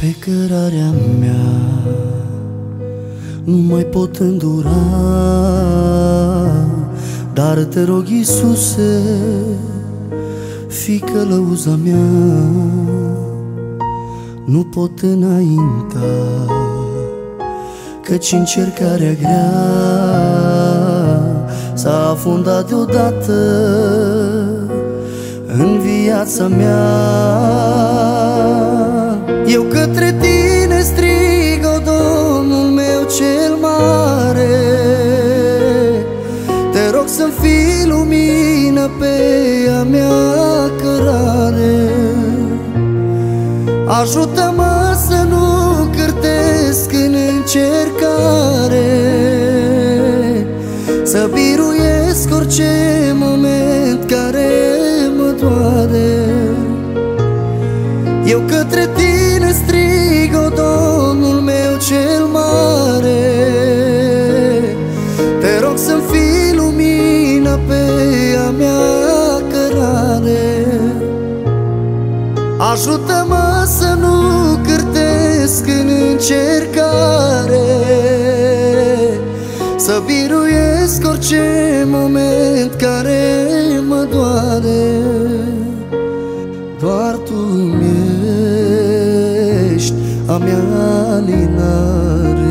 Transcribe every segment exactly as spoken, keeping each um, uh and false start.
Pe cărarea mea nu mai pot îndura, dar te rog, Iisuse, fii călăuza mea. Nu pot înainta, căci încercarea grea s-a afundat deodată în viața mea. Eu către tine strig, o Domnul meu cel mare, te rog să-mi fii lumină pe a mea cărare. Ajută-mă să nu cârtesc în încercare, să biruiesc orice moment care mă doare. Eu către tine strig, o Domnul meu cel mare, te rog să-mi fii lumină pe a mea cărare. Ajută-mă să nu cârtesc în încercare, să biruiesc orice moment care mă doare. Doar Tu mi-ești a mea alinare.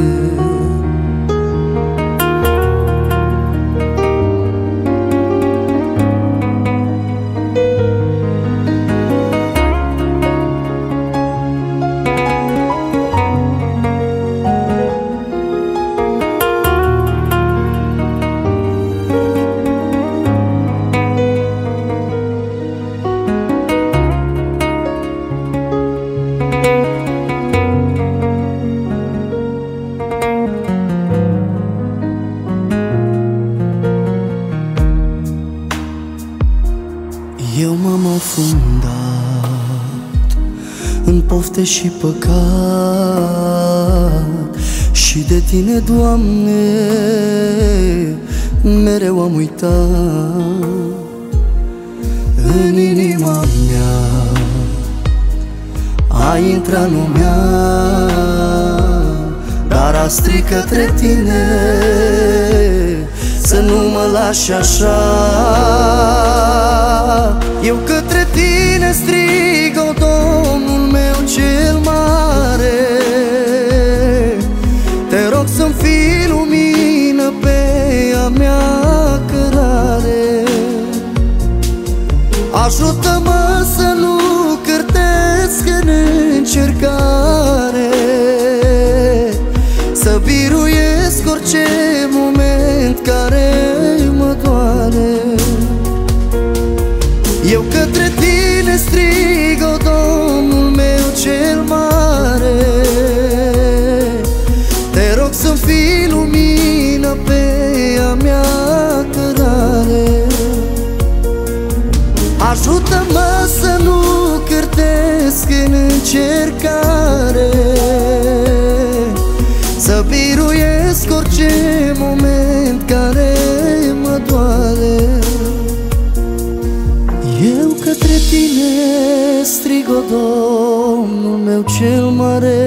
Eu m-am afundat în pofte și păcat, și de Tine, Doamne, mereu am uitat. În inima mea ai intrat lumea, dar a strig către Tine să nu mă lași așa. Eu către Tine strig, o Domnul meu cel mare, te rog să-mi fii lumină pe a mea cărare. Ajută-mă să nu cârtesc în încercare, să biruiesc orice moment care mă doare. Eu către Tine strig, o Domnul meu cel mare, te rog să-mi fii lumină pe a mea cărare. Ajută-mă să nu cârtesc în încercare, să biruiesc orice moment care mă doare. Eu către Tine strig, o Domnul meu cel mare,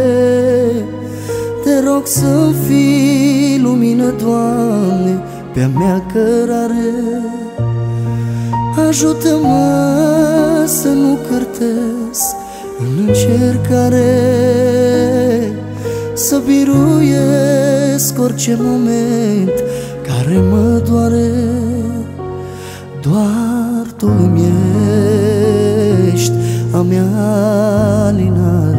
te rog să-mi fii lumină, Doamne, pe-a mea cărare. Ajută-mă să nu cârtesc în încercare, să biruiesc orice moment care mă doare. Doar Tu mi-ești a mea alinare.